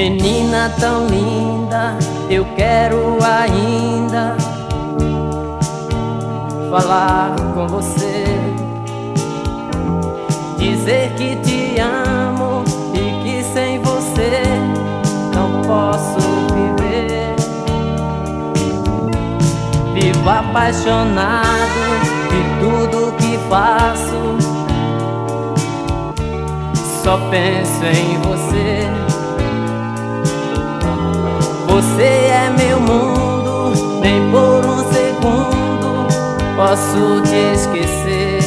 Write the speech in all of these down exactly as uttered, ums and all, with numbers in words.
Menina tão linda, eu quero ainda falar com você, dizer que te amo e que sem você não posso viver. Vivo apaixonado de tudo que faço, só penso em você. Você é meu mundo, nem por um segundo posso te esquecer.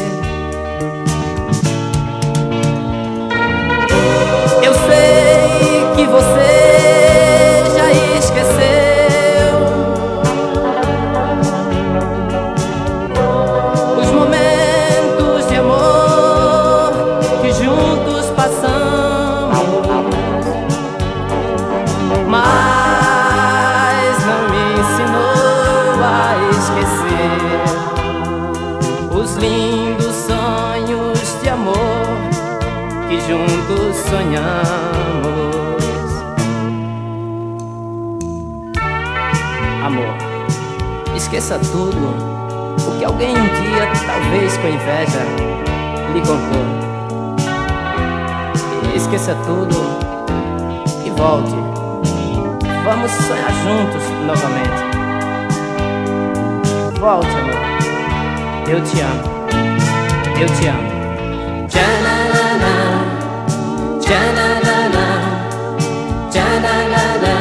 Eu sei que você já esqueceu os momentos de amor que juntos passamos, mas os lindos sonhos de amor que juntos sonhamos. Amor, esqueça tudo o que alguém um dia, talvez com inveja, lhe contou. Esqueça tudo e volte. Vamos sonhar juntos novamente. Volte, amor. Eu te amo, eu te amo. Tchananana, tchananana, tchananana,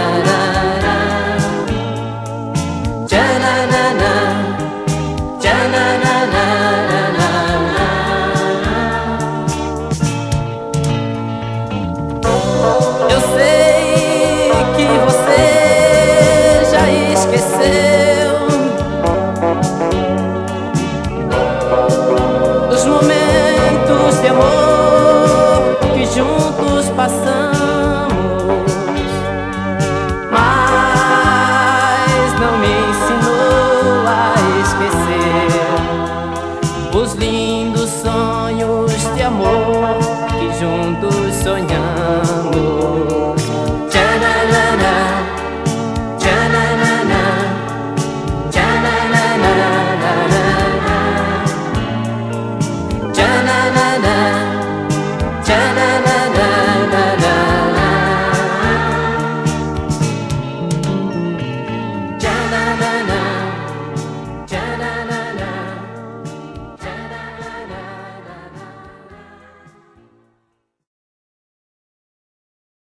tchananana, tchananana. Eu sei que você já esqueceu os momentos de amor que juntos passamos, mas não me ensinou